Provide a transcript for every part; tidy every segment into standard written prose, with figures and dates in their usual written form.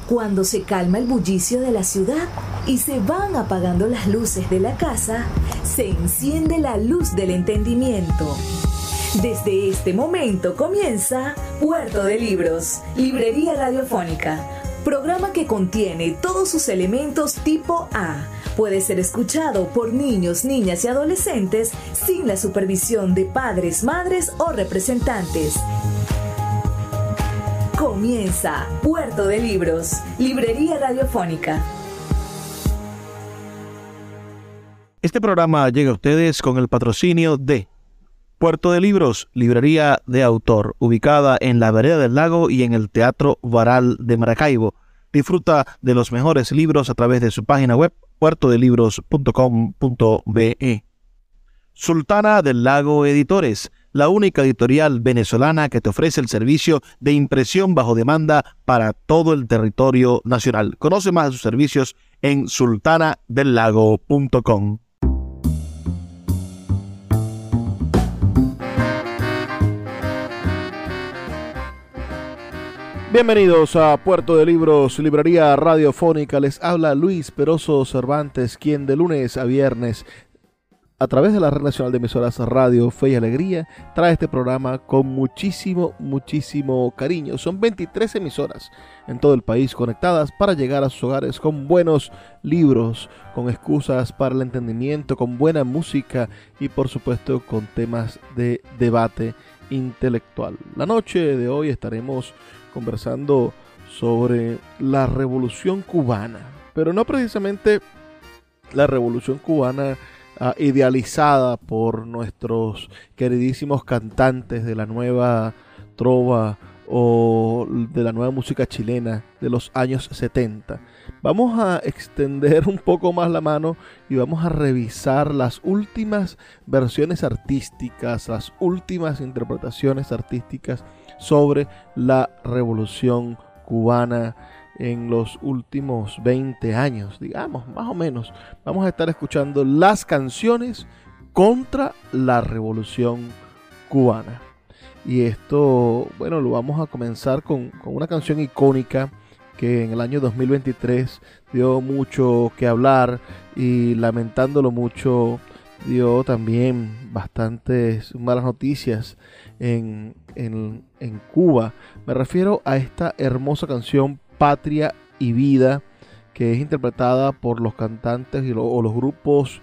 Cuando se calma el bullicio de la ciudad y se van apagando las luces de la casa, se enciende la luz del entendimiento. Desde este momento comienza Puerto de Libros, Librería Radiofónica, programa que contiene todos sus elementos tipo A. Puede ser escuchado por niños, niñas y adolescentes sin la supervisión de padres, madres o representantes. Comienza Puerto de Libros, Librería Radiofónica. Este programa llega a ustedes con el patrocinio de Puerto de Libros, librería de autor, ubicada en la Vereda del Lago y en el Teatro Varal de Maracaibo. Disfruta de los mejores libros a través de su página web, puertodelibros.com.be. Sultana del Lago Editores, la única editorial venezolana que te ofrece el servicio de impresión bajo demanda para todo el territorio nacional. Conoce más de sus servicios en sultanadelago.com. Bienvenidos a Puerto de Libros, Librería Radiofónica. Les habla Luis Peroso Cervantes, quien de lunes a viernes, a través de la Red Nacional de Emisoras Radio Fe y Alegría, trae este programa con muchísimo cariño. Son 23 emisoras en todo el país conectadas para llegar a sus hogares con buenos libros, con excusas para el entendimiento, con buena música y por supuesto con temas de debate intelectual. La noche de hoy estaremos conversando sobre la Revolución Cubana, pero no precisamente la Revolución Cubana idealizada por nuestros queridísimos cantantes de la nueva trova o de la nueva música chilena de los años 70. Vamos a extender un poco más la mano y vamos a revisar las últimas versiones artísticas, las últimas interpretaciones artísticas sobre la Revolución Cubana en los últimos 20 años, digamos, más o menos. Vamos a estar escuchando las canciones contra la Revolución Cubana. Y esto, bueno, lo vamos a comenzar con una canción icónica que en el año 2023 dio mucho que hablar y, lamentándolo mucho, dio también bastantes malas noticias en Cuba. Me refiero a esta hermosa canción Patria y Vida, que es interpretada por los cantantes o los grupos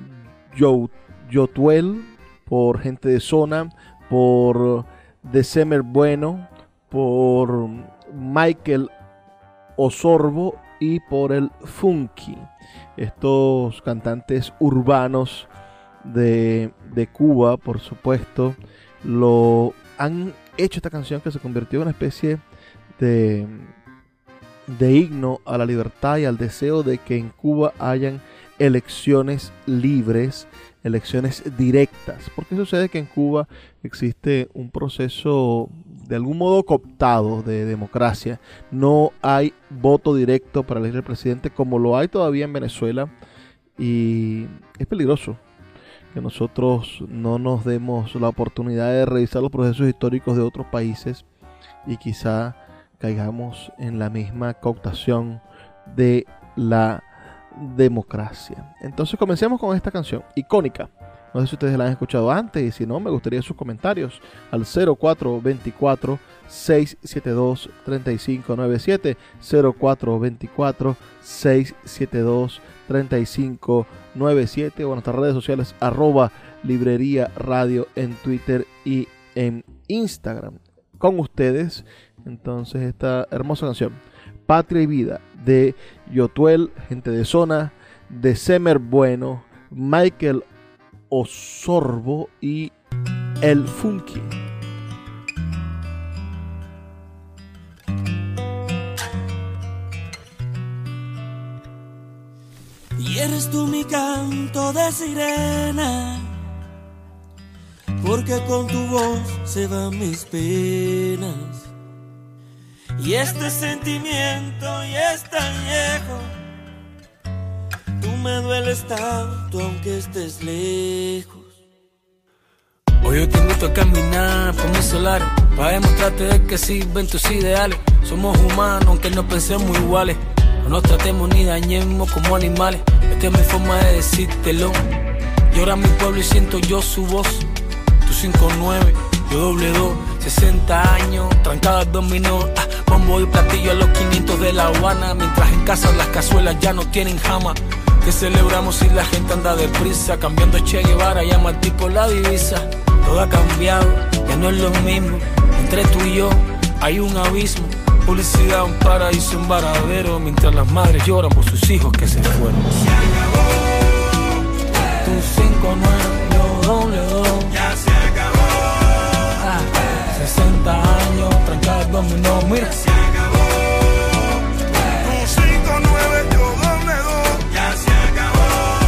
Yotuel, por Gente de Zona, por December Bueno, por Michael Osorbo y por el Funky. Estos cantantes urbanos de Cuba, por supuesto, lo han hecho esta canción que se convirtió en una especie de himno a la libertad y al deseo de que en Cuba hayan elecciones libres, elecciones directas. Porque sucede que en Cuba existe un proceso de algún modo cooptado de democracia. No hay voto directo para elegir al presidente como lo hay todavía en Venezuela, y es peligroso que nosotros no nos demos la oportunidad de revisar los procesos históricos de otros países y quizá caigamos en la misma cooptación de la democracia. Entonces comencemos con esta canción icónica. No sé si ustedes la han escuchado antes, y si no, me gustaría sus comentarios al 0424-672-3597, 0424-672-3597, o en nuestras redes sociales @librería radio en Twitter y en Instagram. Con ustedes, entonces, esta hermosa canción, Patria y Vida, de Yotuel, Gente de Zona, December Bueno, Michael Osorbo y el Funky. Y eres tú mi canto de sirena, porque con tu voz se van mis penas. Y este sentimiento ya es tan viejo, tú me dueles tanto aunque estés lejos. Hoy yo te invito a caminar por mi solar, para demostrarte de que sirven tus ideales. Somos humanos aunque no pensemos iguales, no nos tratemos ni dañemos como animales. Esta es mi forma de decírtelo. Llora mi pueblo y siento yo su voz. Tú 5-9, yo doble 2, 60 años, trancada al dominó. Bombo y platillo a los 500 de La Habana, mientras en casa las cazuelas ya no tienen jama. Que celebramos si la gente anda deprisa, cambiando Che Guevara, llama al tipo la divisa. Todo ha cambiado, ya no es lo mismo. Entre tú y yo hay un abismo. Publicidad, un paraíso, un varadero, mientras las madres lloran por sus hijos que se fueron. Se acabó. Tu 5-9, yo doble 2. Ya se acabó. 60 años, trancada al dominó, mira. Se acabó. Tu 5-9, yo doble 2. Ya se acabó.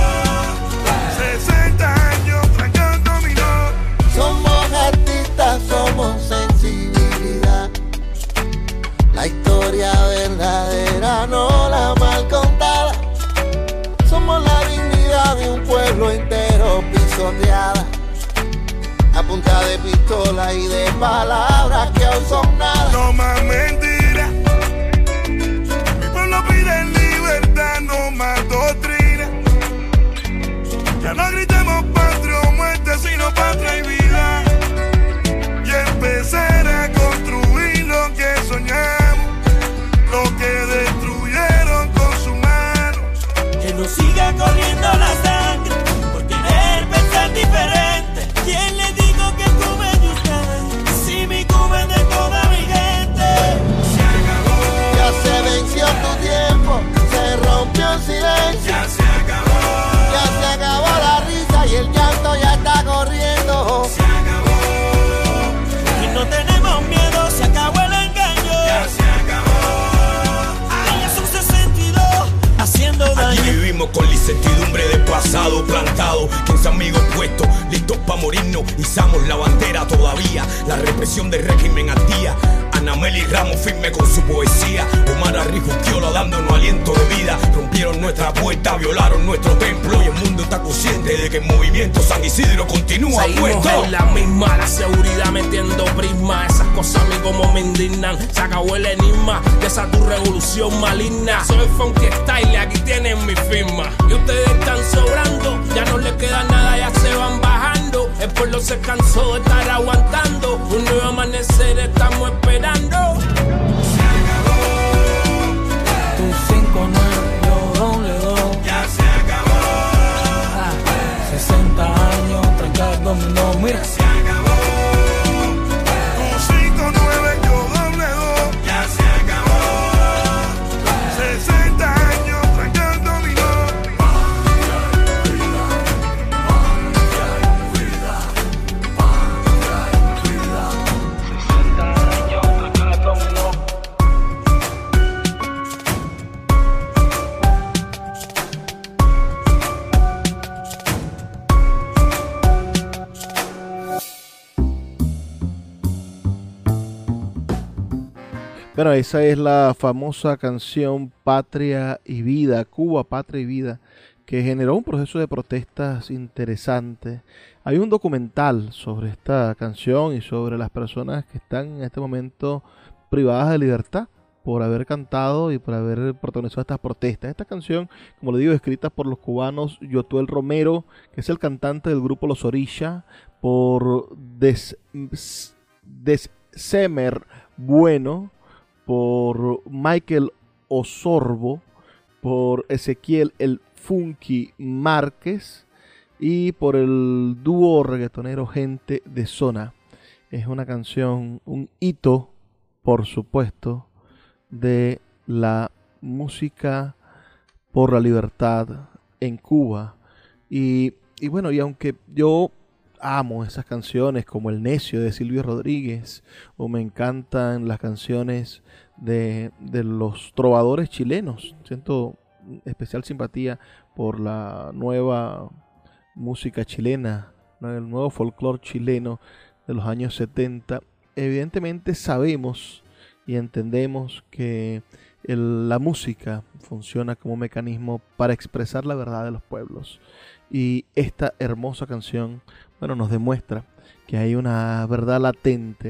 60 años, trancada al dominó. Somos artistas, somos sensibilidad. La historia verdadera, no la mal contada. Somos la dignidad de un pueblo entero pisoteada. A punta de pistola y de palabras que aún son nada. No más mentiras. Mi pueblo pide libertad, no más doctrina. Ya no gritemos patria o muerte, sino patria y vida. Y empezar a construir lo que soñamos, lo que destruyeron con sus manos. Que no siga corriendo la sangre por querer pensar diferente. ¿Quién le digo que Cuba es de ustedes? Si mi Cuba es de toda mi gente. Se acabó. Ya se venció tu tiempo, se rompió el silencio. Ya se acabó. Ya se acabó la risa y el llanto ya está corriendo. Se acabó. Y no tenemos miedo, se acabó el engaño. Ya se acabó. Ay, es un 62 haciendo daño. Aquí vivimos con la incertidumbre del pasado plantado, 15 amigos puestos, listos pa' morirnos, izamos la bandera todavía, la represión del régimen al día. Anameli Ramos firme con su poesía, Omar Arrijuquiola dándonos aliento de vida. Rompieron nuestra puerta, violaron nuestro templo y el mundo está consciente de que el movimiento San Isidro continúa puesto. Seguimos en la misma, la seguridad metiendo prisma. Esas cosas a mí como me indignan. Se acabó el enigma de esa tu revolución maligna. Soy funky style, aquí tienen mi firma. Y ustedes están sobrando, ya no les queda nada, ya se van bajando. El pueblo se cansó de estar aguantando. Un nuevo amanecer estamos esperando. Se acabó. Tu 5-9, yo doble 2. Ya se acabó. 60 años, trancada al dominó, mira. Se acabó. Tu 5-9, yo doble 2. Ya se acabó. 60 años, trancada al dominó. Bueno, esa es la famosa canción Patria y Vida, Cuba, Patria y Vida, que generó un proceso de protestas interesante. Hay un documental sobre esta canción y sobre las personas que están en este momento privadas de libertad por haber cantado y por haber protagonizado estas protestas. Esta canción, como le digo, escrita por los cubanos Yotuel Romero, que es el cantante del grupo Los Orisha, por Dessemer Bueno, por Michael Osorbo, por Ezequiel el Funky Márquez y por el dúo reggaetonero Gente de Zona. Es una canción, un hito, por supuesto, de la música por la libertad en Cuba. Y bueno, y aunque yo amo esas canciones como El Necio de Silvio Rodríguez, o me encantan las canciones de los trovadores chilenos, siento especial simpatía por la nueva música chilena, el nuevo folclore chileno de los años 70. Evidentemente sabemos y entendemos que la música funciona como mecanismo para expresar la verdad de los pueblos, y esta hermosa canción, bueno, nos demuestra que hay una verdad latente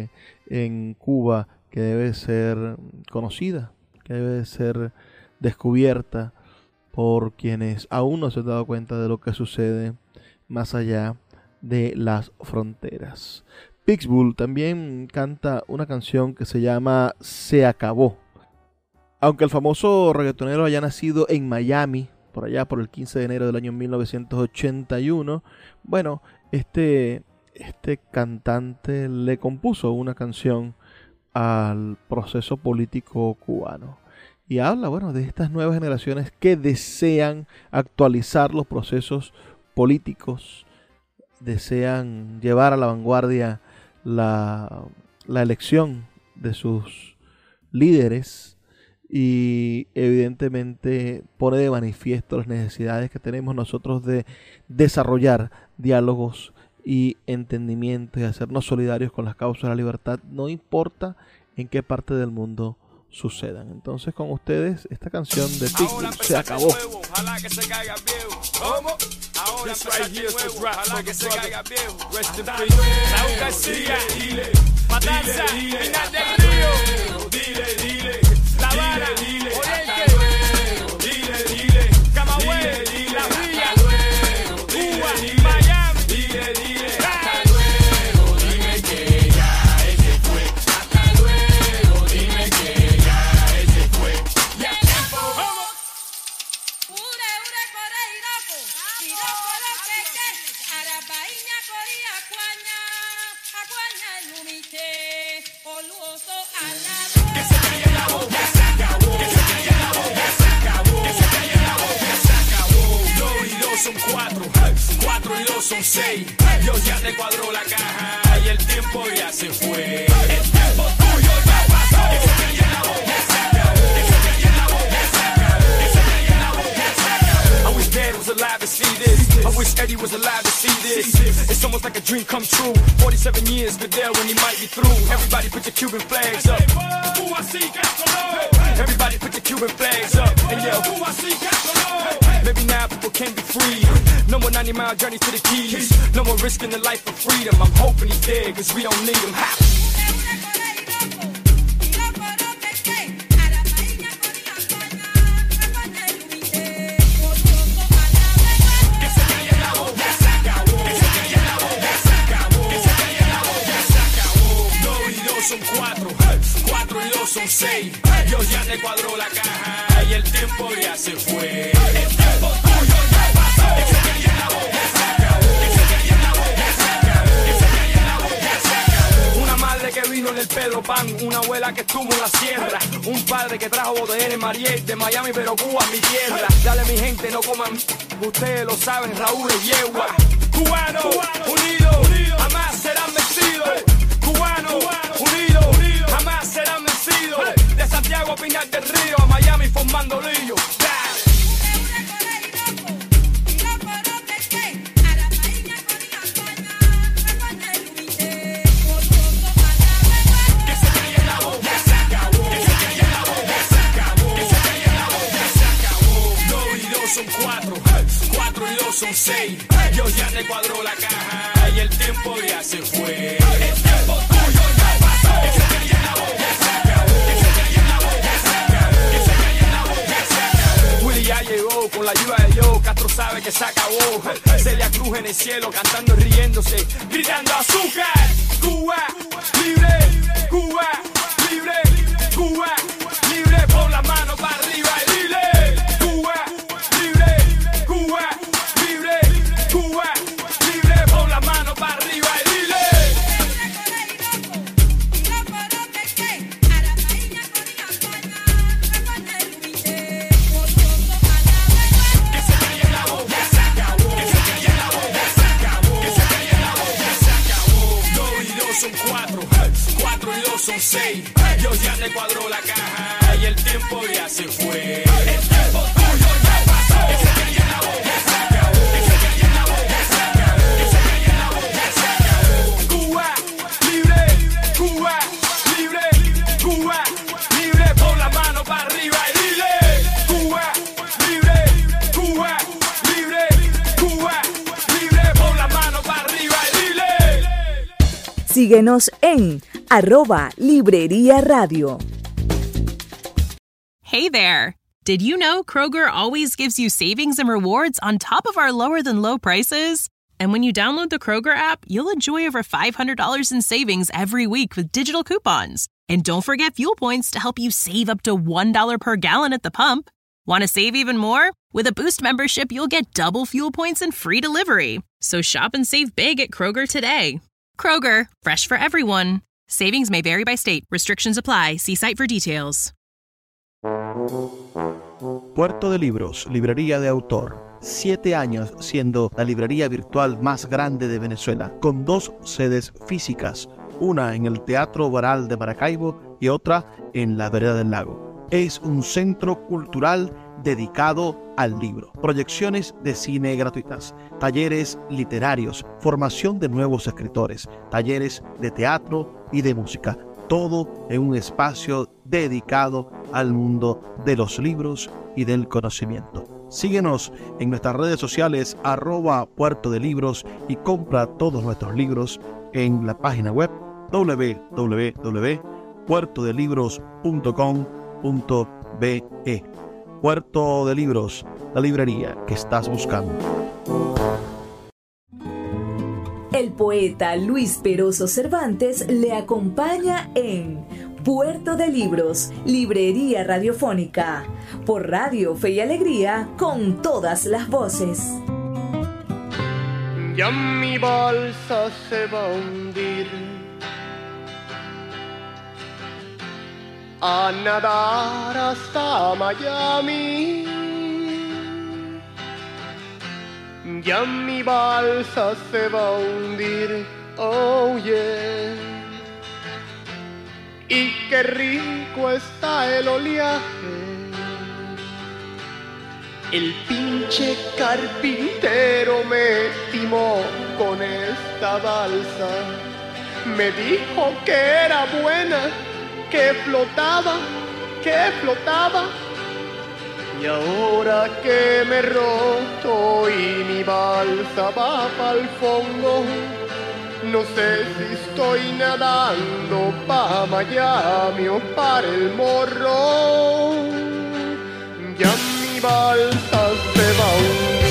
en Cuba que debe ser conocida, que debe ser descubierta por quienes aún no se han dado cuenta de lo que sucede más allá de las fronteras. Pitbull también canta una canción que se llama Se Acabó. Aunque el famoso reggaetonero haya nacido en Miami, por allá por el 15 de enero del año 1981, bueno, este cantante le compuso una canción al proceso político cubano. Y habla, bueno, de estas nuevas generaciones que desean actualizar los procesos políticos, desean llevar a la vanguardia la elección de sus líderes, y evidentemente pone de manifiesto las necesidades que tenemos nosotros de desarrollar diálogos y entendimiento y hacernos solidarios con las causas de la libertad, no importa en qué parte del mundo sucedan. Entonces, con ustedes, esta canción de Pitbull, Se Acabó. Ojalá que se caiga viejo. ¿Cómo? Ahora empezar de nuevo. Ojalá que se caiga viejo. Rest in peace. Raúl García. Matanza. Final del Río. Dile. La Habana. Oriente. Dile. Camagüey. La Villa. Cuba. Miami. Hasta luego, dime que ya ese fue. Hasta luego, dime que ya ese fue. Ya tiempo. Ure kore iroko, iroko lo que arabaiña koria acuaña lumite, oluoso alado. Que se calle la boca, se acabó. Que se calle la boca, se acabó. Que se calle la boca, se acabó. 2 y 2 son 4, 4 y 2 son 6. Dios ya te cuadró la caja y el tiempo ya se fue. El tiempo tuyo ya pasó. Que se calle la boca, se acabó. Que se calle la boca, se acabó. Que se calle la boca, se acabó. I wish Dad was alive to see this. I wish Eddie was alive to see this. It's almost like a dream come true. 47 years, but there when he might be through. Everybody put your Cuban flags up. Everybody put your Cuban flags up. And yo, maybe now people can be free. No more 90-mile journeys to the keys. No more risking the life for freedom. I'm hoping he's dead, cause we don't need him. Ha! Son 4 y 2 son 6. Dios ya te cuadró la caja y el tiempo ya se fue. El tiempo tuyo ya pasó. Que se calle la boca, se acabó. Que se calle la boca, se acabó. Que se calle la boca, se acabó. Una madre que vino en el Pedro Pan, una abuela que estuvo en la sierra, un padre que trajo botelleres Mariel de Miami, pero Cuba mi tierra. Dale mi gente, no coman, ustedes lo saben, Raúl es yegua. Cubano, unido, jamás serán vencidos. Cubano, unido, jamás serán vencidos. De Santiago a Pinar del Río, a Miami formando lío. Son 4 y 2 son 6. Dios ya te cuadró la caja y el tiempo ya se fue. El tiempo tuyo ya pasó. Que se calle la boca, se acabó. Que se calle la boca, se acabó. Que se calle la boca, se acabó. Willy ya llegó con la ayuda de Dios. Castro sabe que se acabó. Celia Cruz en el cielo cantando y riéndose, gritando azúcar. Cuba libre, Cuba libre, Cuba libre. Pon la mano para arriba y dile. Son 4 y 2 son 6. Dios ya te cuadró la caja y el tiempo ya se fue. El tiempo tuyo ya pasó. Que se calle la boca, se acabó. Que se calle la boca, se acabó. Que se calle la boca, se acabó. Cuba libre, Cuba libre, Cuba libre. Pon la mano para arriba y dile. Cuba libre, Cuba libre, Cuba libre. Pon la mano para arriba y dile. Síguenos en @Librería Radio. Hey there! Did you know Kroger always gives you savings and rewards on top of our lower-than-low prices? And when you download the Kroger app, you'll enjoy over $500 in savings every week with digital coupons. And don't forget fuel points to help you save up to $1 per gallon at the pump. Want to save even more? With a Boost membership, you'll get double fuel points and free delivery. So shop and save big at Kroger today. Kroger, fresh for everyone. Savings may vary by state. Restrictions apply. See site for details. Puerto de Libros, librería de autor. 7 años siendo la librería virtual más grande de Venezuela, con 2 sedes físicas, una en el Teatro Baral de Maracaibo y otra en la Vereda del Lago. Es un centro cultural dedicado al libro, proyecciones de cine gratuitas, talleres literarios, formación de nuevos escritores, talleres de teatro y de música, todo en un espacio dedicado al mundo de los libros y del conocimiento. Síguenos en nuestras redes sociales @Puerto de Libros y compra todos nuestros libros en la página web www.puertodelibros.com.be. Puerto de Libros, la librería que estás buscando. El poeta Luis Peroso Cervantes le acompaña en Puerto de Libros, librería radiofónica, por Radio Fe y Alegría, con todas las voces. Ya mi balsa se va a hundir, a nadar hasta Miami. Ya mi balsa se va a hundir, oh yeah. Y qué rico está el oleaje. El pinche carpintero me timó con esta balsa. Me dijo que era buena, que flotaba, y ahora que me he roto y mi balsa va pa'l fondo, no sé si estoy nadando pa' Miami o para el Morro. Ya mi balsa se va a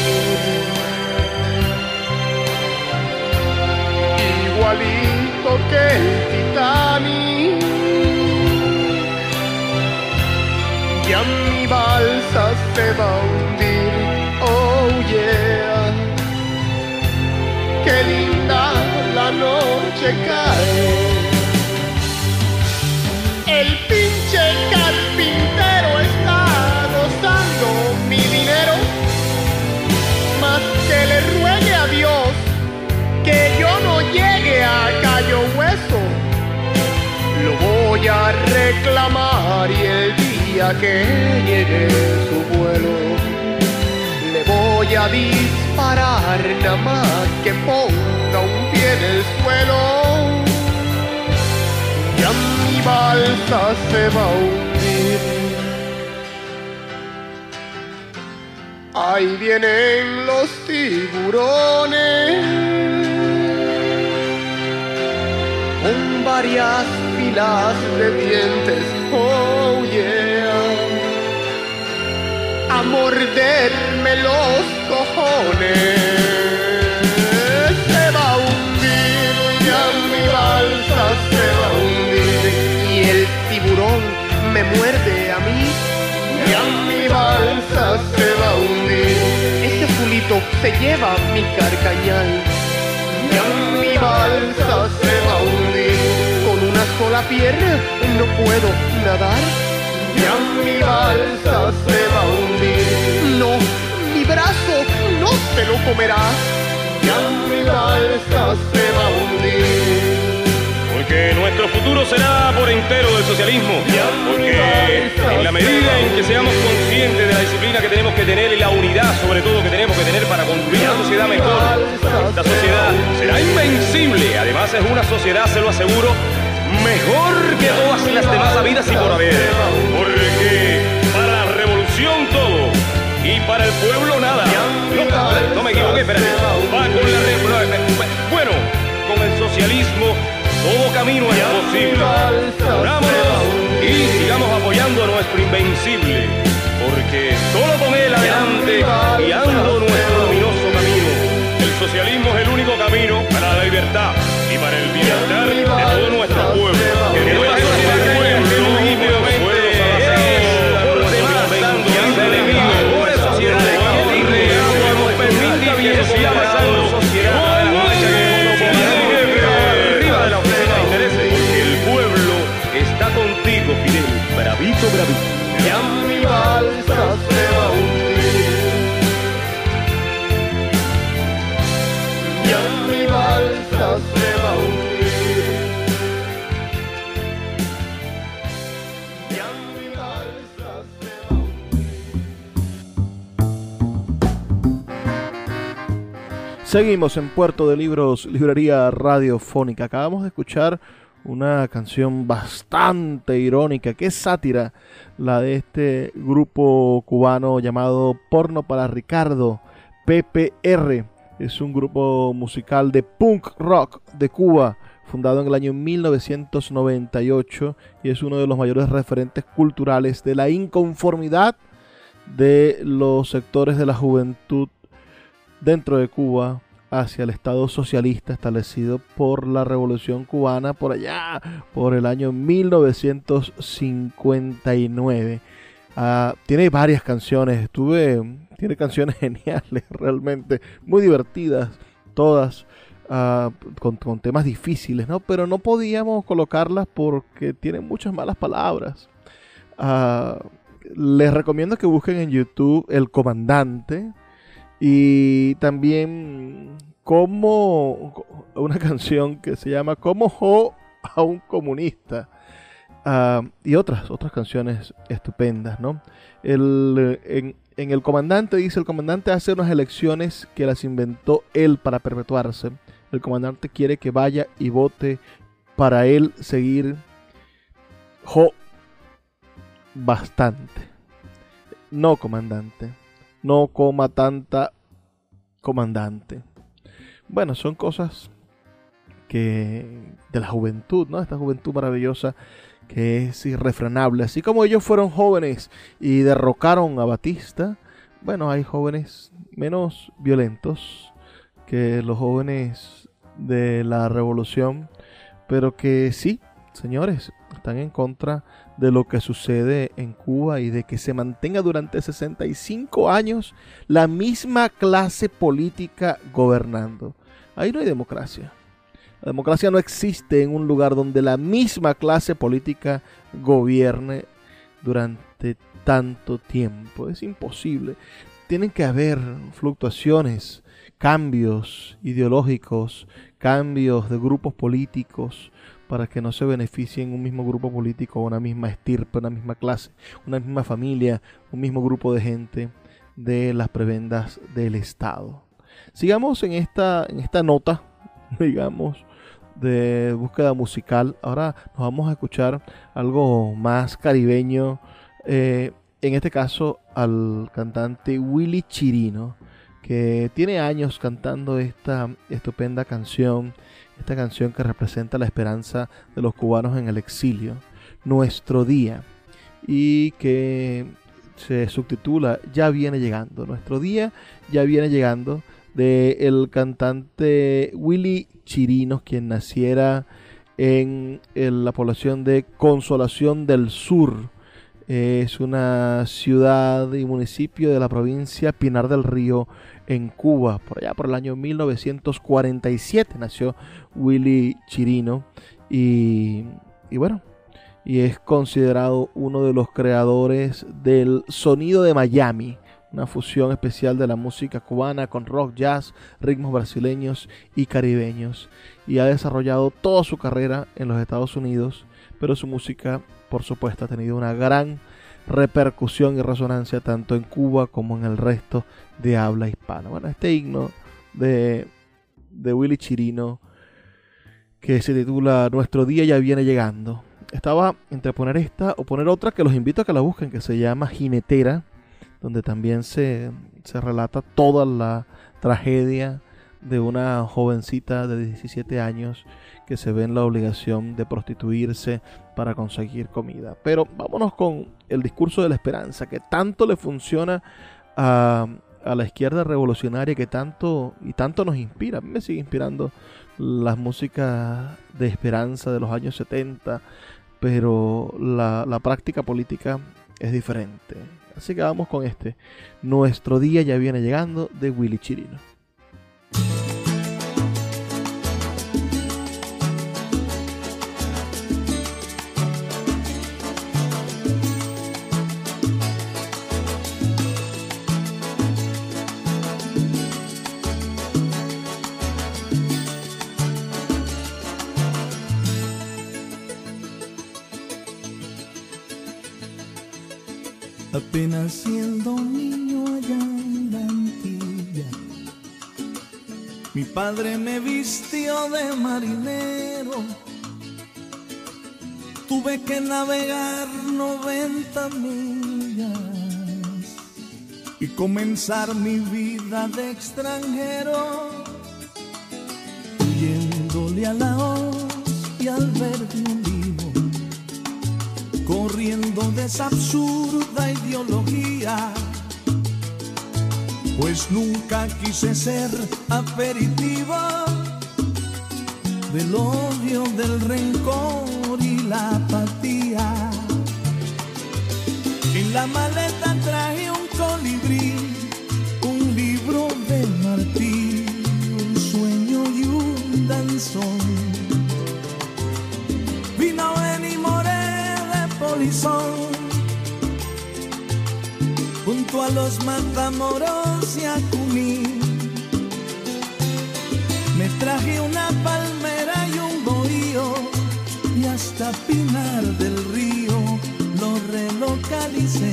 hundir, igualito que el Titanic. Ya mi balsa se va a hundir, oh yeah. Qué linda la noche cae. El pinche carpintero está gozando mi dinero, más que le ruegue a Dios que yo no llegue a Cayo Hueso. Lo voy a reclamar y el día que llegue su vuelo le voy a disparar nada más que ponga un pie en el suelo. Ya mi balsa se va a hundir. Ahí vienen los tiburones con varias filas de dientes, oh yeah, a morderme los cojones. Se va a hundir, ya mi balsa se va a hundir, y el tiburón me muerde a mí, ya mi balsa se va a hundir. Ese azulito se lleva mi carcañal, ya mi balsa se va a hundir. Con una sola pierna no puedo nadar, ya mi balsa se va a hundir. No, mi brazo no se lo comerá, ya mi balsa se va a hundir. Porque nuestro futuro será por entero del socialismo. Porque en la medida en que seamos conscientes de la disciplina que tenemos que tener y la unidad sobre todo que tenemos que tener para construir una sociedad mejor, esta sociedad será invencible. Además es una sociedad, se lo aseguro, mejor que todas las demás habidas y por haber. Porque para la revolución todo y para el pueblo nada. No me equivoqué, espérate. Va con la bueno, con el socialismo todo camino es posible. Unámonos y sigamos apoyando a nuestro invencible, porque solo con él adelante, guiando nuestro luminoso camino. El socialismo es el único camino para la libertad y para el bienestar de todo nuestro pueblo. Que nuestra sociedad caiga en este mundo, pueblos abrazados, por demás, dando enemigos, pobres sociedades que nos permita que siga pasando sociedad a la marcha que arriba de la oficina de intereses, porque el pueblo está contigo, Fidel, bravito, bravito. Ya mi balsa se va a hundir. Ya mi balsa se va a hundir. Ya mi balsa se va a hundir. Seguimos en Puerto de Libros, librería radiofónica. Acabamos de escuchar una canción bastante irónica, que es sátira, la de este grupo cubano llamado Porno para Ricardo, PPR. Es un grupo musical de punk rock de Cuba, fundado en el año 1998, y es uno de los mayores referentes culturales de la inconformidad de los sectores de la juventud dentro de Cuba hacia el Estado socialista establecido por la Revolución Cubana por allá, por el año 1959. Tiene varias canciones, tiene canciones geniales, realmente muy divertidas, todas con temas difíciles, ¿no? Pero no podíamos colocarlas porque tienen muchas malas palabras. Les recomiendo que busquen en YouTube El Comandante. Y también como una canción que se llama Cómo jo a un comunista. Y otras canciones estupendas, ¿no? En El Comandante dice: el comandante hace unas elecciones que las inventó él para perpetuarse. El comandante quiere que vaya y vote para él seguir bastante. No, comandante. No coma tanta, comandante. Bueno, son cosas que de la juventud, ¿no? Esta juventud maravillosa que es irrefrenable. Así como ellos fueron jóvenes y derrocaron a Batista, bueno, hay jóvenes menos violentos que los jóvenes de la revolución, pero que sí, señores, están en contra de lo que sucede en Cuba y de que se mantenga durante 65 años la misma clase política gobernando. Ahí no hay democracia. La democracia no existe en un lugar donde la misma clase política gobierne durante tanto tiempo. Es imposible. Tienen que haber fluctuaciones, cambios ideológicos, cambios de grupos políticos, para que no se beneficien un mismo grupo político, una misma estirpe, una misma clase, una misma familia, un mismo grupo de gente de las prebendas del Estado. Sigamos en esta nota, digamos, de búsqueda musical. Ahora nos vamos a escuchar algo más caribeño, en este caso al cantante Willy Chirino, que tiene años cantando esta estupenda canción. Esta canción que representa la esperanza de los cubanos en el exilio, Nuestro Día, y que se subtitula Ya viene llegando. Nuestro Día ya viene llegando, del cantante Willy Chirino, quien naciera en la población de Consolación del Sur. Es una ciudad y municipio de la provincia Pinar del Río, en Cuba. Por allá por el año 1947 nació Willy Chirino y bueno, y es considerado uno de los creadores del sonido de Miami, una fusión especial de la música cubana con rock, jazz, ritmos brasileños y caribeños, y ha desarrollado toda su carrera en los Estados Unidos, pero su música, por supuesto, ha tenido una gran repercusión y resonancia tanto en Cuba como en el resto de habla hispana. Bueno, este himno de Willy Chirino, que se titula Nuestro Día ya viene llegando, estaba entre poner esta o poner otra que los invito a que la busquen, que se llama Jinetera, donde también se relata toda la tragedia de una jovencita de 17 años que se ve en la obligación de prostituirse para conseguir comida. Pero vámonos con el discurso de la esperanza, que tanto le funciona a la izquierda revolucionaria, que tanto nos inspira. A mí me sigue inspirando las músicas de esperanza de los años 70, pero la práctica política es diferente. Así que vamos con este. Nuestro día ya viene llegando, de Willy Chirino. Apenas siendo un niño allá en la Antilla, mi padre me vistió de marinero. Tuve que navegar 90 millas y comenzar mi vida de extranjero, huyéndole a la hoz y al verde olivo, corriendo de esa absurda ideología, pues nunca quise ser aperitivo del odio, del rencor y la apatía. En la maleta traje un colibrí, un libro de Martí, un sueño y un danzón. Vino Benny Moré de Polizón, junto a los Matamoros y a Cuní. Me traje una palmera y un bohío, y hasta Pinar del Río lo relocalicé.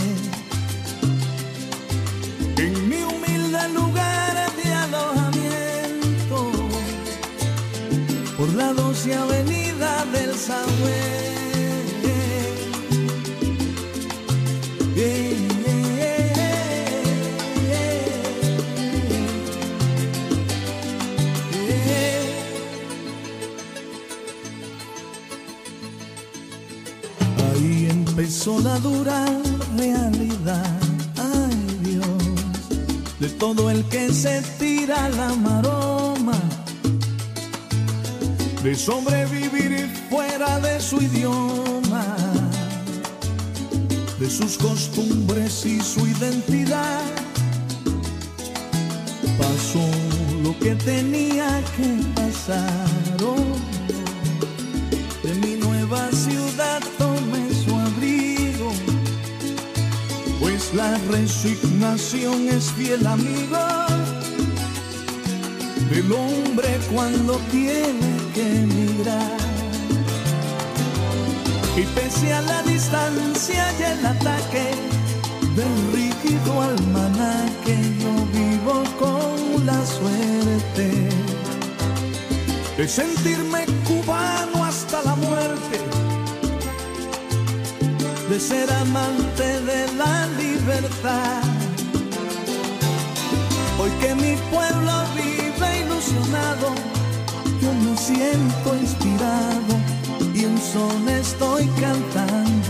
En mi humilde lugar de alojamiento, por la 12 avenida del Sahué. Ahí empezó la dura realidad, ay Dios, de todo el que se tira la maroma, de sobrevivir fuera de su idioma, de sus costumbres y su identidad. Pasó lo que tenía que pasar, oh, de mi nueva ciudad tomé su abrigo, pues la resignación es fiel amigo del hombre cuando tiene que emigrar. Y pese a la distancia y el ataque del rígido almanaque, yo vivo con la suerte de sentirme cubano hasta la muerte, de ser amante de la libertad. Hoy que mi pueblo vive ilusionado, yo me siento inspirado y un son estoy cantando,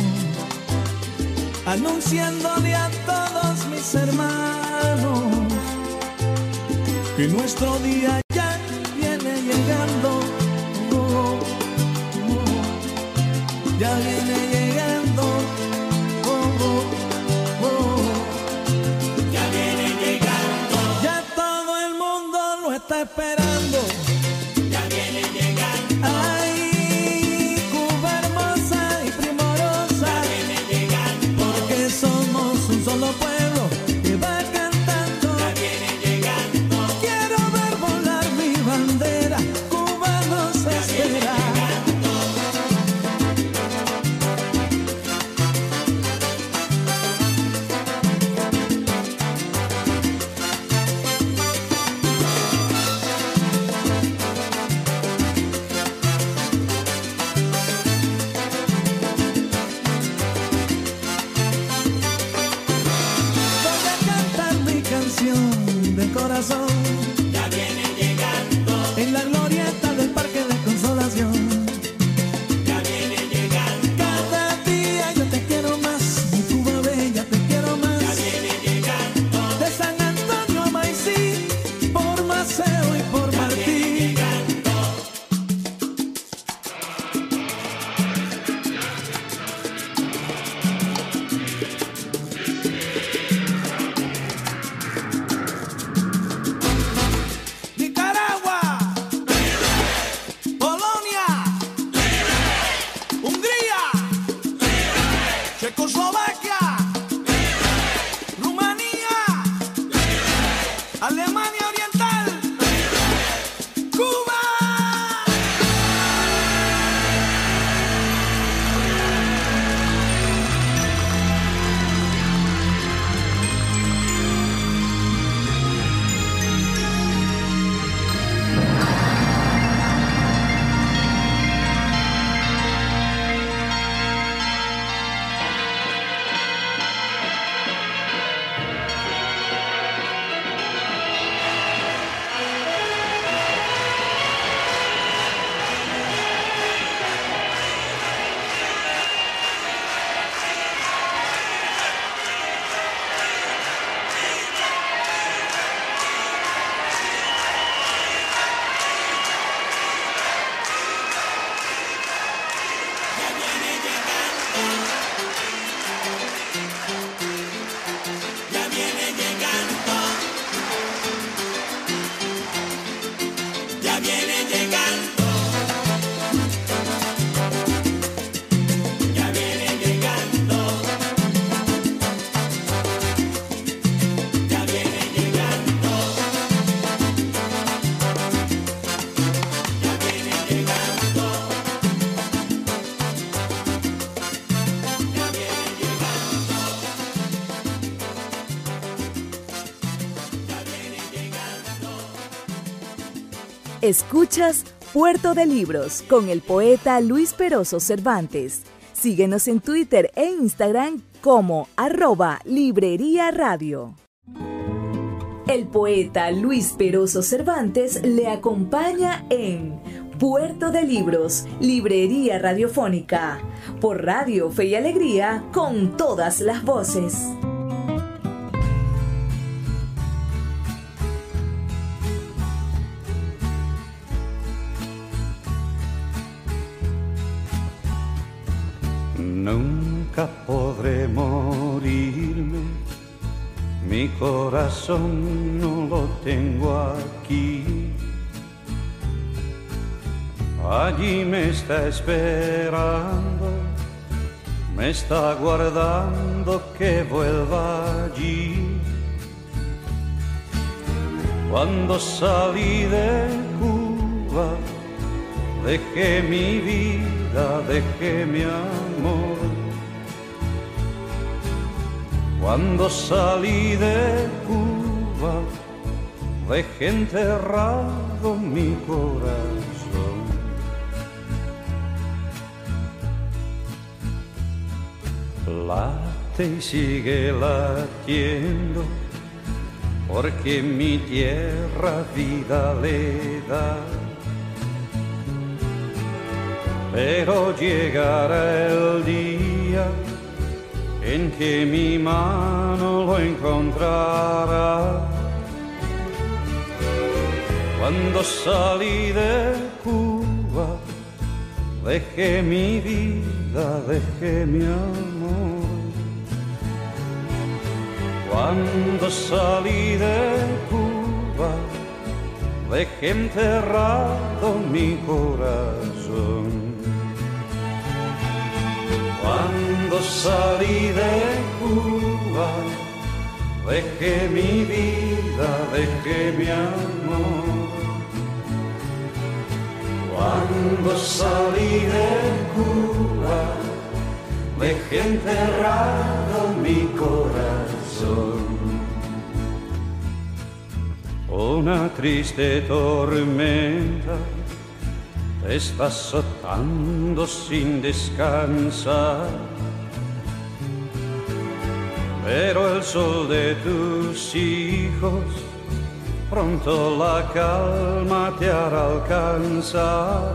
anunciándole a todos mis hermanos que nuestro día ya viene llegando, oh, oh, ya viene llegando, oh, oh, oh, ya viene llegando, ya todo el mundo lo está esperando, ya viene llegando. Ay, Cuba hermosa y primorosa, ya viene llegando, porque somos un solo pueblo que va cantando, ya viene llegando. Quiero ver volar mi bandera, Cuba nos espera. Voy a cantar mi canción de corazón. Ya viene Checoslovaquia, Rumanía, Alemania Oriental, Cuba. Escuchas Puerto de Libros con el poeta Luis Peroso Cervantes. Síguenos en Twitter e Instagram como @Librería Radio. El poeta Luis Peroso Cervantes le acompaña en Puerto de Libros, Librería Radiofónica, por Radio Fe y Alegría, con todas las voces. Nunca podré morirme, mi corazón no lo tengo aquí. Allí me está esperando, me está guardando que vuelva allí. Cuando salí de Cuba, dejé mi vida, dejé mi amor. Cuando salí de Cuba, dejé enterrado mi corazón. Late y sigue latiendo, porque mi tierra vida le da. Pero llegará el día en que mi mano lo encontrará. Cuando salí de Cuba, dejé mi vida, dejé mi amor. Cuando salí de Cuba, dejé enterrado mi corazón. Cuando salí de Cuba, dejé mi vida, dejé mi amor. Cuando salí de Cuba, dejé enterrado mi corazón. Una triste tormenta te está azotando sin descansar, pero el sol de tus hijos pronto la calma te hará alcanzar.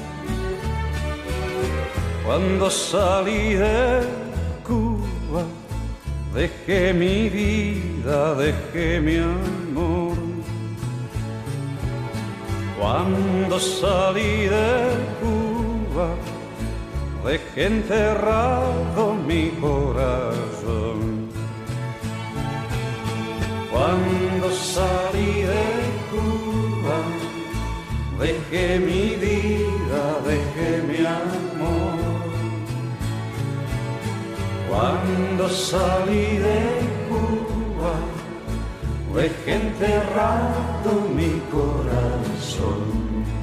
Cuando salí de Cuba, dejé mi vida, dejé mi amor. Cuando salí de Cuba, dejé enterrado mi corazón. Cuando salí de Cuba, dejé mi vida, dejé mi amor. Cuando salí de Cuba, dejé enterrado mi corazón.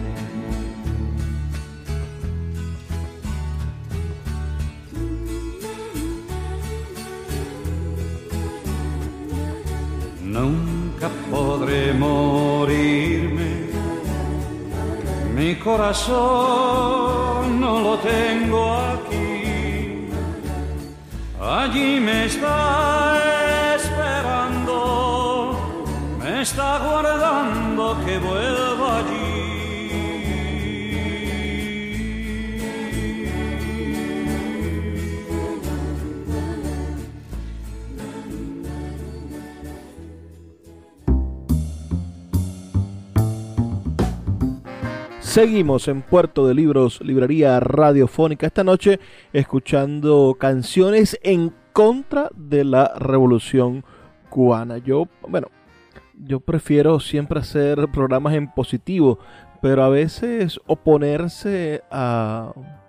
Nunca podré morirme, mi corazón no lo tengo aquí. Allí me está esperando, me está guardando que vuelva allí. Seguimos en Puerto de Libros, librería radiofónica, esta noche escuchando canciones en contra de la Revolución Cubana. Yo prefiero siempre hacer programas en positivo, pero a veces oponerse a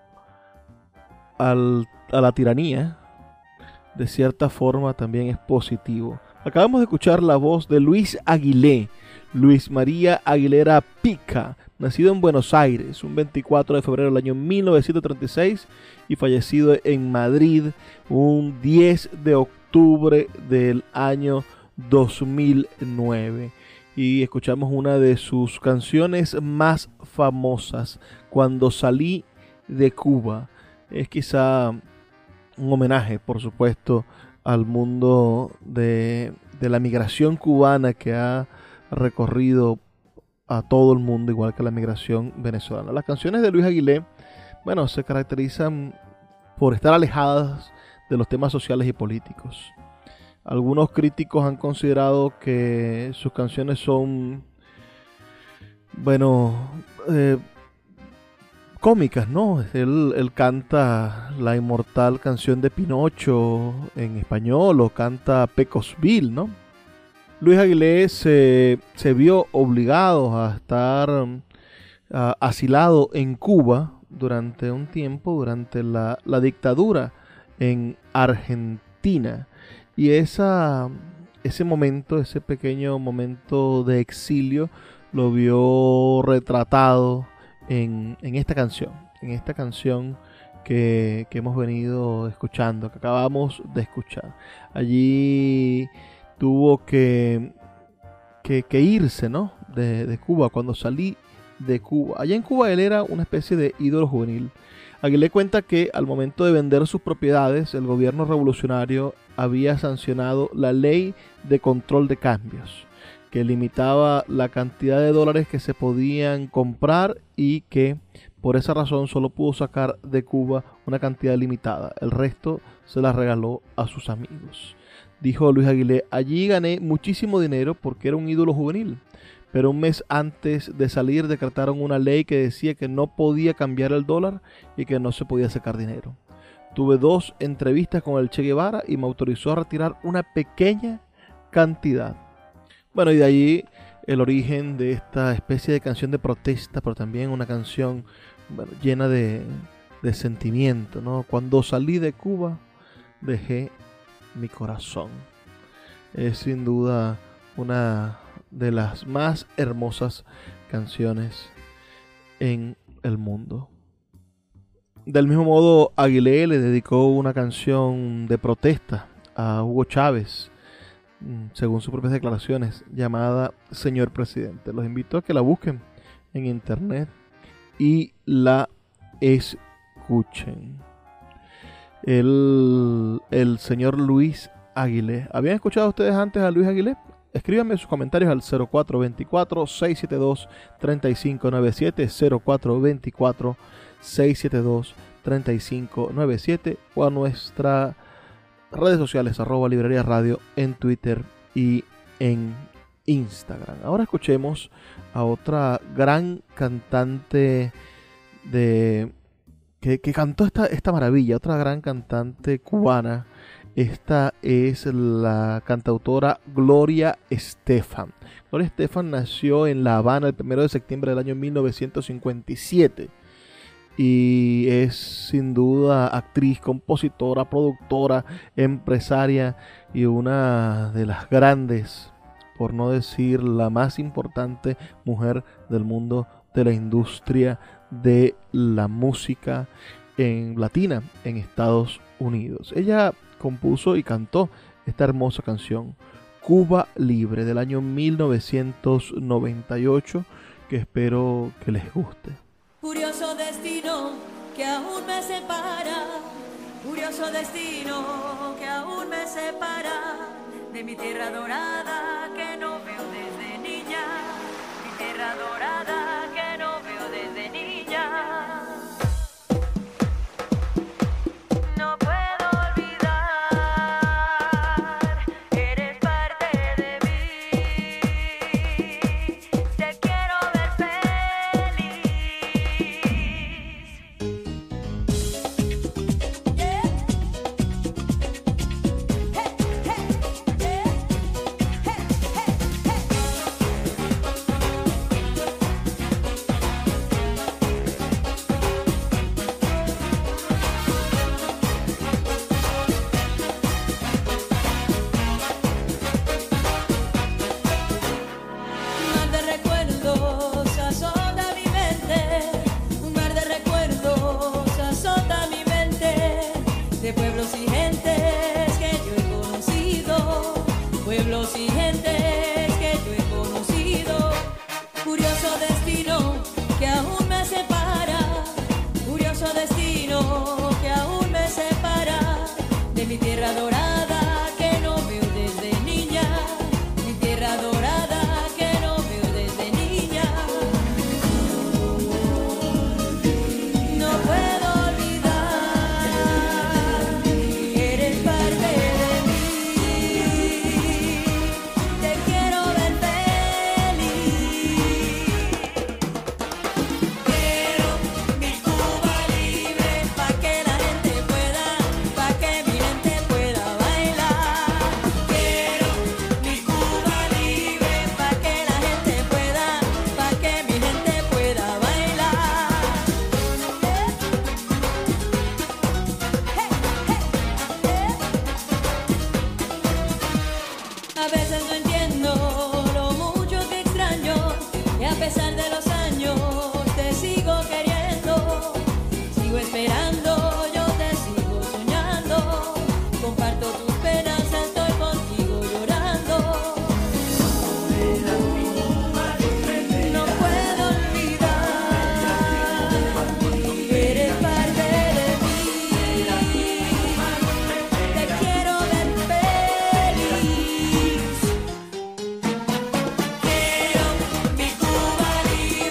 la tiranía de cierta forma también es positivo. Acabamos de escuchar la voz de Luis Aguilé, Luis María Aguilera Pica, nacido en Buenos Aires un 24 de febrero del año 1936 y fallecido en Madrid un 10 de octubre del año 2009. Y escuchamos una de sus canciones más famosas, Cuando salí de Cuba. Es quizá un homenaje, por supuesto, al mundo de la migración cubana que ha recorrido a todo el mundo, igual que la migración venezolana. Las canciones de Luis Aguilé, se caracterizan por estar alejadas de los temas sociales y políticos. Algunos críticos han considerado que sus canciones son, cómicas, ¿no? Él canta la inmortal canción de Pinocho en español o canta Pecosville, ¿no? Luis Aguilé se vio obligado a estar asilado en Cuba durante un tiempo, durante la dictadura en Argentina. Y ese momento, ese pequeño momento de exilio, lo vio retratado en esta canción que hemos venido escuchando, que acabamos de escuchar. Allí tuvo que irse, ¿no? de Cuba, cuando salí de Cuba. Allá en Cuba él era una especie de ídolo juvenil. Aguilé cuenta que al momento de vender sus propiedades, el gobierno revolucionario había sancionado la ley de control de cambios, que limitaba la cantidad de dólares que se podían comprar y que por esa razón solo pudo sacar de Cuba una cantidad limitada. El resto se la regaló a sus amigos. Dijo Luis Aguilé: allí gané muchísimo dinero porque era un ídolo juvenil, pero un mes antes de salir decretaron una ley que decía que no podía cambiar el dólar y que no se podía sacar dinero. Tuve 2 entrevistas con el Che Guevara y me autorizó a retirar una pequeña cantidad. Y de allí el origen de esta especie de canción de protesta, pero también una canción llena de sentimiento, ¿no? Cuando salí de Cuba, dejé mi corazón. Es sin duda una de las más hermosas canciones en el mundo. Del mismo modo, Aguilé le dedicó una canción de protesta a Hugo Chávez, según sus propias declaraciones, llamada Señor Presidente. Los invito a que la busquen en internet y la escuchen. El señor Luis Aguilé. ¿Habían escuchado ustedes antes a Luis Aguilé? Escríbanme sus comentarios al 0424-672-3597, 0424-672-3597 o a nuestras redes sociales @librería radio en Twitter y en Instagram. Ahora escuchemos a otra gran cantante que cantó esta maravilla, otra gran cantante cubana. Esta es la cantautora Gloria Estefan. Gloria Estefan nació en La Habana el 1 de septiembre del año 1957 y es sin duda actriz, compositora, productora, empresaria y una de las grandes, por no decir la más importante mujer del mundo de la industria de la música en latina en Estados Unidos. Ella compuso y cantó esta hermosa canción, Cuba Libre, del año 1998, que espero que les guste. Curioso destino que aún me separa, curioso destino que aún me separa de mi tierra dorada que no veo desde niña, mi tierra dorada que no veo desde niña. No puedo olvidar, eres parte de mí, te quiero ver feliz. De pueblos y gentes que yo he conocido, pueblos y gentes que yo he conocido. Curioso destino que aún me separa, curioso destino que aún me separa de mi tierra dorada que no veo desde niña, mi tierra dorada que no veo desde niña. No puedo a veces no entiendo lo mucho que extraño y a pesar de los años te sigo queriendo, sigo esperando, yo te sigo soñando, comparto tus penas, estoy contigo llorando. No puedo olvidar, eres parte de mí, te quiero ver feliz. Quiero mi Cuba libre.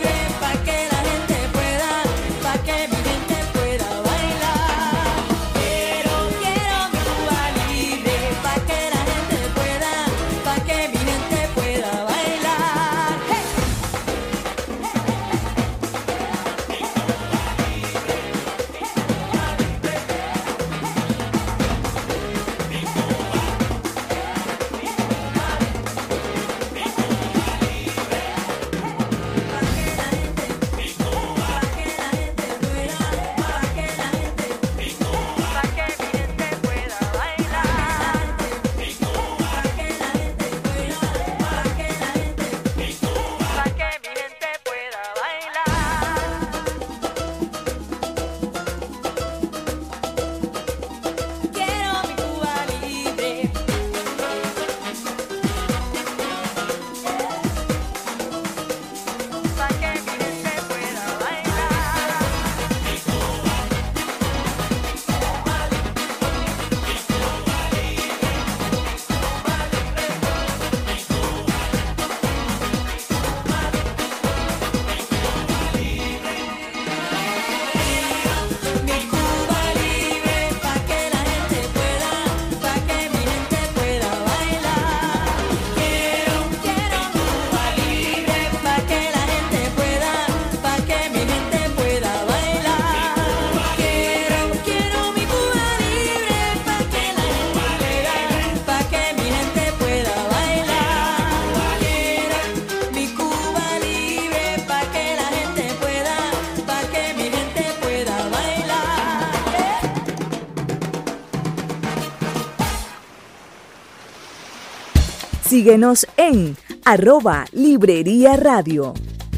Síguenos en @Librería Radio.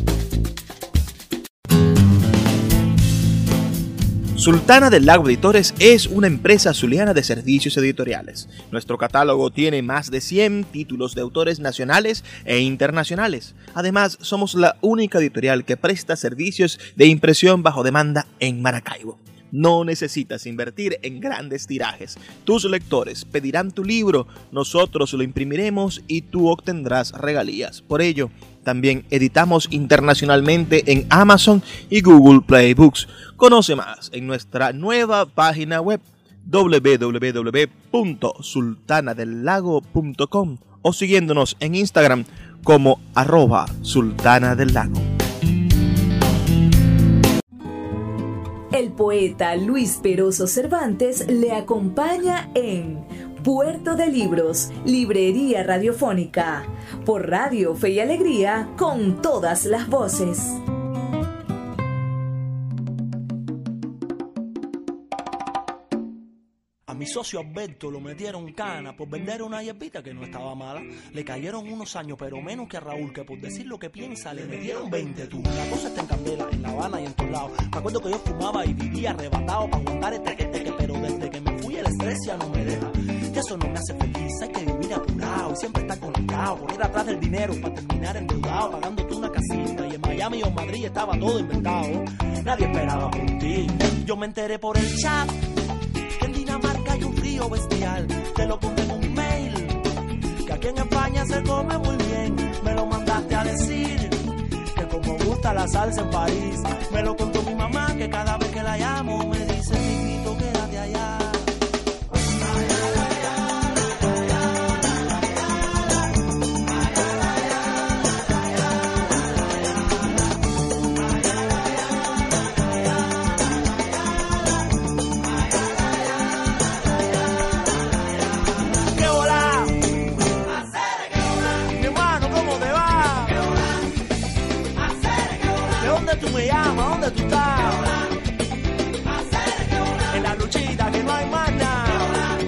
Sultana del Lago Editores es una empresa zuliana de servicios editoriales. Nuestro catálogo tiene más de 100 títulos de autores nacionales e internacionales. Además, somos la única editorial que presta servicios de impresión bajo demanda en Maracaibo. No necesitas invertir en grandes tirajes. Tus lectores pedirán tu libro, nosotros lo imprimiremos y tú obtendrás regalías. Por ello, también editamos internacionalmente en Amazon y Google Play Books. Conoce más en nuestra nueva página web www.sultanadelago.com o siguiéndonos en Instagram como @sultanadelago. El poeta Luis Peroso Cervantes le acompaña en Puerto de Libros, Librería Radiofónica, por Radio Fe y Alegría, con todas las voces. A mi socio Alberto lo metieron cana por vender una hierbita que no estaba mala. Le cayeron unos años, pero menos que a Raúl, que por decir lo que piensa le metieron 20 tú. La cosa está en candela, en La Habana y en todos lados. Me acuerdo que yo fumaba y vivía arrebatado para aguantar el teque, pero desde que me fui el estrés ya no me deja. Y eso no me hace feliz, hay que vivir apurado y siempre estar conectado, correr atrás del dinero para terminar endeudado, pagándote una casita. Y en Miami o Madrid estaba todo inventado. Nadie esperaba por ti. Yo me enteré por el chat que en Dinamarca hay un frío bestial. Te lo conté en un mail, que aquí en España se come muy bien. Me lo mandaste a decir, que como gusta la salsa en París. Me lo contó mi mamá, que cada vez que la llamo me dice, mijito, quédate allá. Tú me llamas, ¿dónde tú estás? En la luchita que no hay más nada.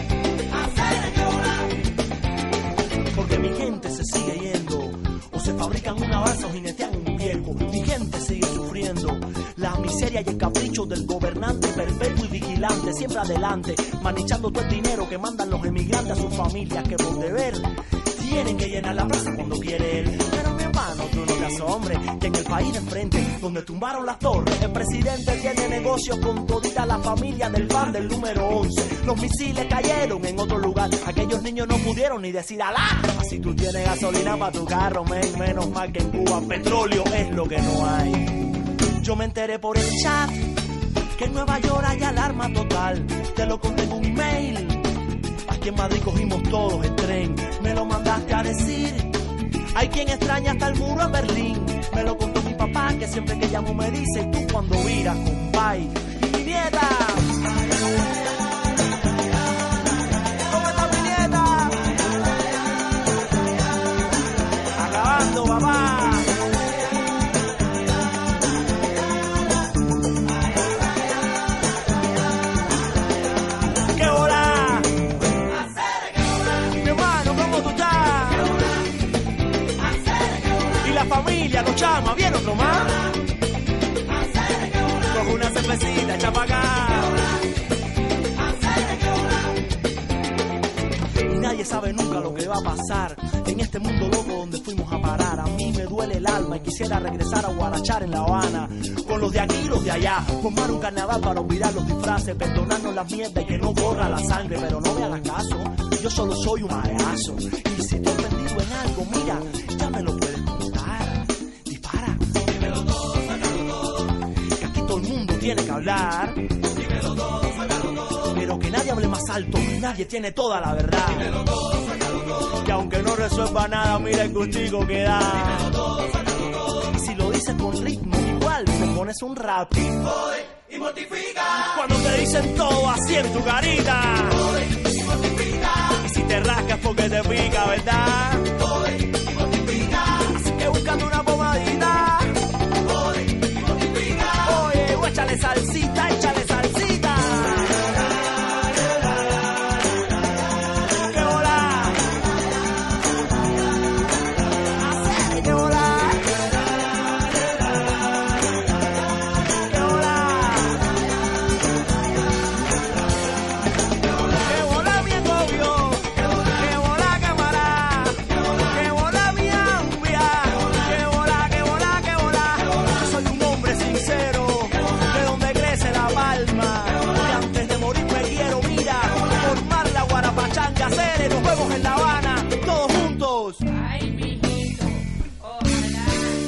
Porque mi gente se sigue yendo, o se fabrican una balsa o jinetean un viejo. Mi gente sigue sufriendo la miseria y el capricho del gobernante perpetuo y vigilante, siempre adelante, manejando todo el dinero que mandan los emigrantes a sus familias, que por deber tienen que llenar la plaza cuando quiere él. Pero mi hermano, tú no te asombres, que en el país de enfrente, donde tumbaron las torres, el presidente tiene negocios con todita la familia del fan del número 11. Los misiles cayeron en otro lugar, aquellos niños no pudieron ni decir alá. Así tú tienes gasolina para tu carro, menos mal que en Cuba petróleo es lo que no hay. Yo me enteré por el chat que en Nueva York hay alarma total. Te lo conté en un mail. Aquí en Madrid cogimos todos el tren. Me lo mandaste a decir. Hay quien extraña hasta el muro en Berlín. Me lo contó mi papá, que siempre que llamo me dice, y tú cuando viras, compay. Y mi nieta, ¿cómo está mi nieta? Acabando, papá. ¡Qué hola! Mi hermano, ¿cómo tú estás? Y la familia, los chamas, ¿bien otro más? Coge una cervecita, echa pa' acá. Y nadie sabe nunca lo que va a pasar en este mundo loco donde fuimos a parar. A mí me duele el alma y quisiera regresar a guarachar en La Habana, con los de aquí y los de allá, formar un carnaval para olvidar los disfraces, perdonarnos las mierdas y que no corra la sangre. Pero no me hagas caso, yo solo soy un payaso. Y si te he ofendido en algo, mira, ya me lo puedes contar. Dispara, dímelo todo, sácalo todo, que aquí todo el mundo tiene que hablar. Dímelo todo, sácalo todo, pero que nadie hable más alto, nadie tiene toda la verdad. Dímelo todo, sácalo todo, que aunque no resuelva nada, mira el gustico que da. Dímelo todo, sácalo todo, y si lo dices con ritmo, igual te pones un rap. Jode y mortifica, cuando te dicen todo así en tu carita. Jode y mortifica, y si te rascas porque te pica, ¿verdad? Jode y mortifica, así que buscando una pomadita. Jode y mortifica, oye, o échale salsita, échale salsita. ¡Qué hola! dale, nos vemos en La Habana, todos juntos. Ay, mijito, ojalá.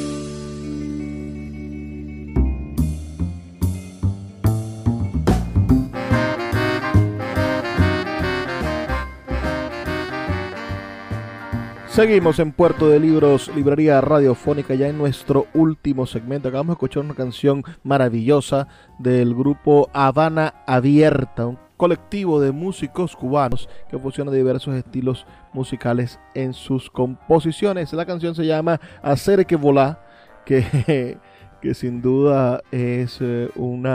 Seguimos en Puerto de Libros, librería radiofónica, ya en nuestro último segmento. Acabamos de escuchar una canción maravillosa del grupo Habana Abierta, un colectivo de músicos cubanos que fusiona diversos estilos musicales en sus composiciones. La canción se llama Hacer que Volá, que sin duda es un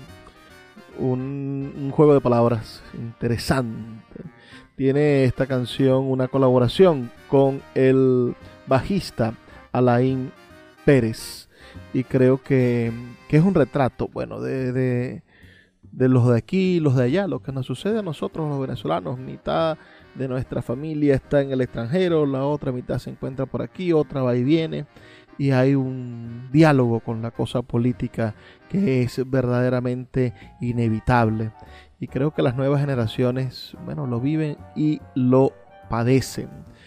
juego de palabras interesante. Tiene esta canción una colaboración con el bajista Alain Pérez, y creo que es un retrato, bueno, de los de aquí y los de allá, lo que nos sucede a nosotros los venezolanos. Mitad de nuestra familia está en el extranjero, la otra mitad se encuentra por aquí, otra va y viene, y hay un diálogo con la cosa política que es verdaderamente inevitable. Y creo que las nuevas generaciones, bueno, lo viven y lo padecen.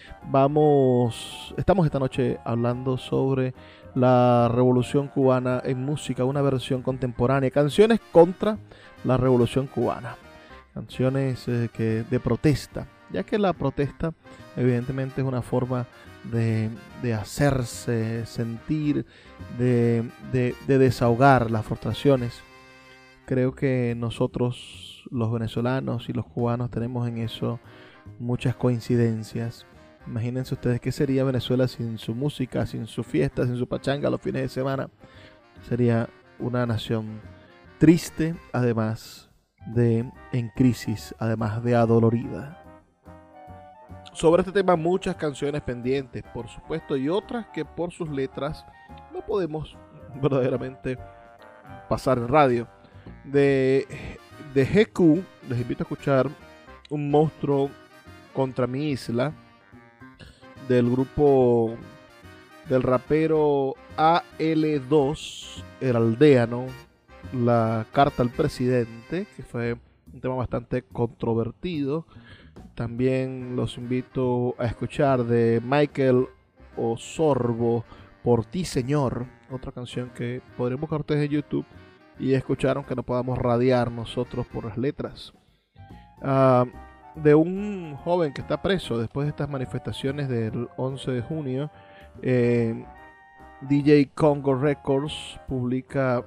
Estamos esta noche hablando sobre la Revolución Cubana en música, una versión contemporánea, canciones contra la Revolución Cubana, canciones de protesta, ya que la protesta evidentemente es una forma de hacerse sentir, de desahogar las frustraciones. Creo que nosotros, los venezolanos y los cubanos, tenemos en eso muchas coincidencias. Imagínense ustedes qué sería Venezuela sin su música, sin su fiesta, sin su pachanga los fines de semana. Sería una nación triste, además de en crisis, además de adolorida. Sobre este tema muchas canciones pendientes, por supuesto, y otras que por sus letras no podemos verdaderamente pasar en radio. De GQ les invito a escuchar Un monstruo contra mi isla, del grupo del rapero AL2, el aldeano, La carta al presidente, que fue un tema bastante controvertido. También los invito a escuchar de Michael Osorbo, Por ti Señor, otra canción que podrían buscar ustedes en YouTube y escuchar, aunque no podamos radiar nosotros por las letras. De un joven que está preso después de estas manifestaciones del 11 de junio, DJ Congo Records publica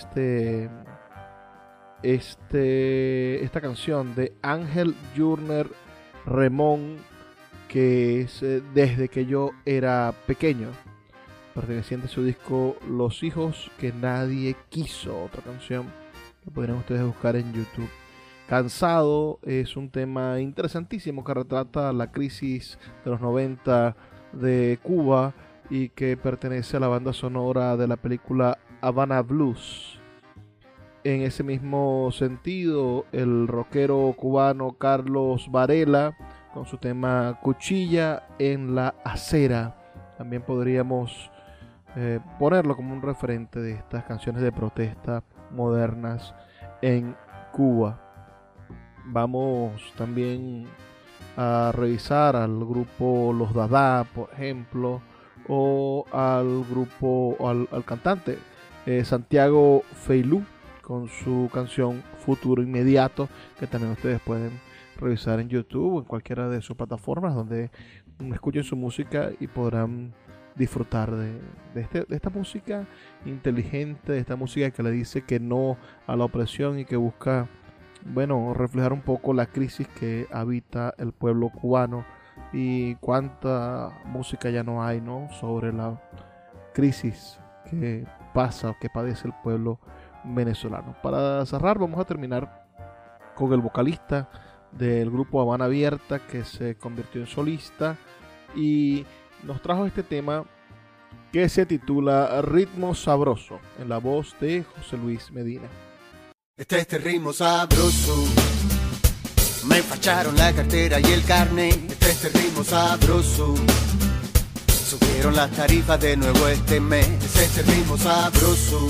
esta canción de Ángel Jurner Remón, que es Desde que yo era pequeño, perteneciente a su disco Los hijos que nadie quiso, otra canción que podrían ustedes buscar en YouTube. Cansado es un tema interesantísimo que retrata la crisis de los 90 de Cuba y que pertenece a la banda sonora de la película Havana Blues. En ese mismo sentido, el rockero cubano Carlos Varela, con su tema Cuchilla en la acera, también podríamos ponerlo como un referente de estas canciones de protesta modernas en Cuba. Vamos también a revisar al grupo Los Dada, por ejemplo, o al grupo, al cantante Santiago Feilú, con su canción Futuro Inmediato, que también ustedes pueden revisar en YouTube o en cualquiera de sus plataformas donde escuchen su música y podrán disfrutar de esta música inteligente, de esta música que le dice que no a la opresión y que busca, bueno, reflejar un poco la crisis que habita el pueblo cubano y cuánta música ya no hay, ¿no?, sobre la crisis que pasa o que padece el pueblo venezolano. Para cerrar, vamos a terminar con el vocalista del grupo Habana Abierta, que se convirtió en solista y nos trajo este tema que se titula Ritmo Sabroso, en la voz de José Luis Medina. Este ritmo sabroso, me facharon la cartera y el carnet. Este ritmo sabroso, subieron las tarifas de nuevo este mes. Este ritmo sabroso,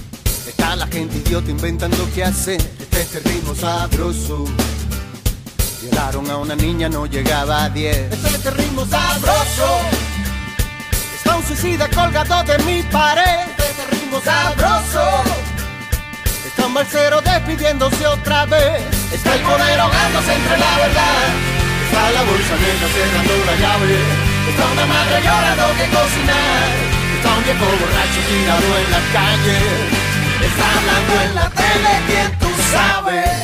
está la gente idiota inventando qué hacer. Este ritmo sabroso, Violaron a una niña, no llegaba a 10. Este ritmo sabroso. Está un suicida colgado de mi pared. Este ritmo sabroso. Está un balsero despidiéndose otra vez. Está el poder ahogándose entre la verdad. Está la bolsa negra cerrando la llave. Está una madre llorando que cocinar. Está un viejo borracho tirado en la calle. Está hablando en la tele, ¿quién tú sabes?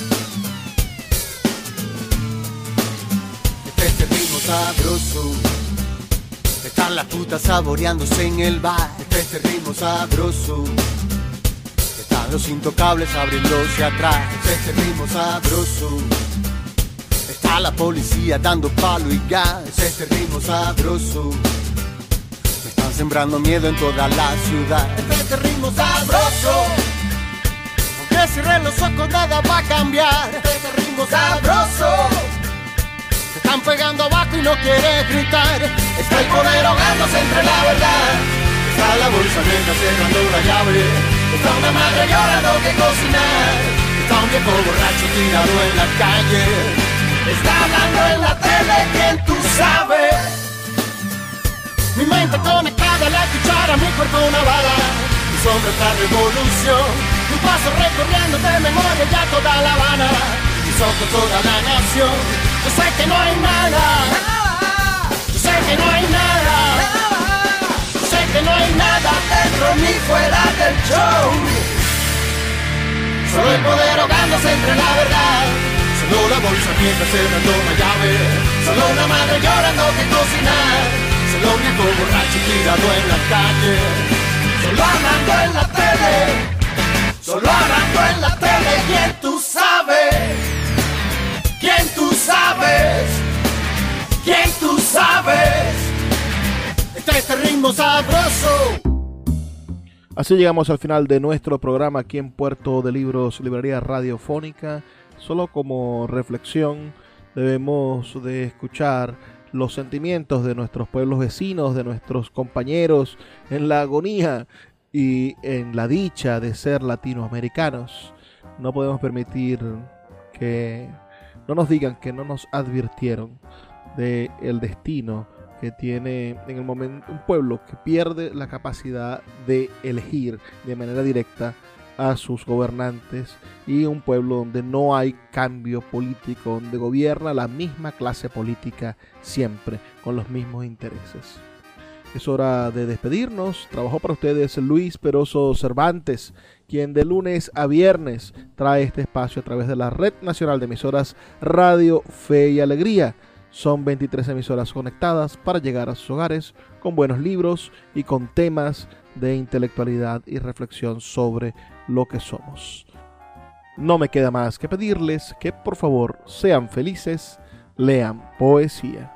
Este ritmo sabroso. Están las putas saboreándose en el bar. Este ritmo sabroso. Están los intocables abriéndose atrás. Este ritmo sabroso. Está la policía dando palo y gas. Este ritmo sabroso. Están sembrando miedo en toda la ciudad. Este ritmo sabroso. Aunque cierren los ojos nada va a cambiar. Este ritmo sabroso. Se están pegando abajo y no quiere gritar. Está el poder ahogándose entre la verdad. Está la bolsa negra cerrando la llave. Está una madre llorando que cocinar. Está un viejo borracho tirado en la calle. Está hablando en la tele, ¿quién tú sabes? Mi mente conectada a la cuchara, mi cuerpo una bala. Mi sombra otra revolución. Un paso recorriendo de memoria ya toda La Habana. Mis ojos toda la nación. Yo sé que no hay nada. Yo sé que no hay nada. Yo sé que no hay nada dentro ni fuera del show. Solo el poder ahogándose entre la verdad. Solo la bolsa negra cerrando la llave. Solo una madre llorando que cocinar. Solo un viejo borracho tirado en la calle. Solo hablando en la tele. Solo hablando en la tele. ¿Quién tú sabes? ¿Quién tú sabes? ¿Quién tú sabes? Este ritmo sabroso. Así llegamos al final de nuestro programa aquí en Puerto de Libros, Librería Radiofónica. Solo como reflexión debemos de escuchar los sentimientos de nuestros pueblos vecinos, de nuestros compañeros en la agonía y en la dicha de ser latinoamericanos. No podemos permitir que no nos digan que no nos advirtieron del destino que tiene en el momento un pueblo que pierde la capacidad de elegir de manera directa a sus gobernantes, y un pueblo donde no hay cambio político, donde gobierna la misma clase política siempre con los mismos intereses. Es hora de despedirnos. Trabajó para ustedes Luis Peroso Cervantes, quien de lunes a viernes trae este espacio a través de la Red Nacional de Emisoras Radio Fe y Alegría. Son 23 emisoras conectadas para llegar a sus hogares con buenos libros y con temas de intelectualidad y reflexión sobre lo que somos. No me queda más que pedirles que por favor sean felices, lean poesía.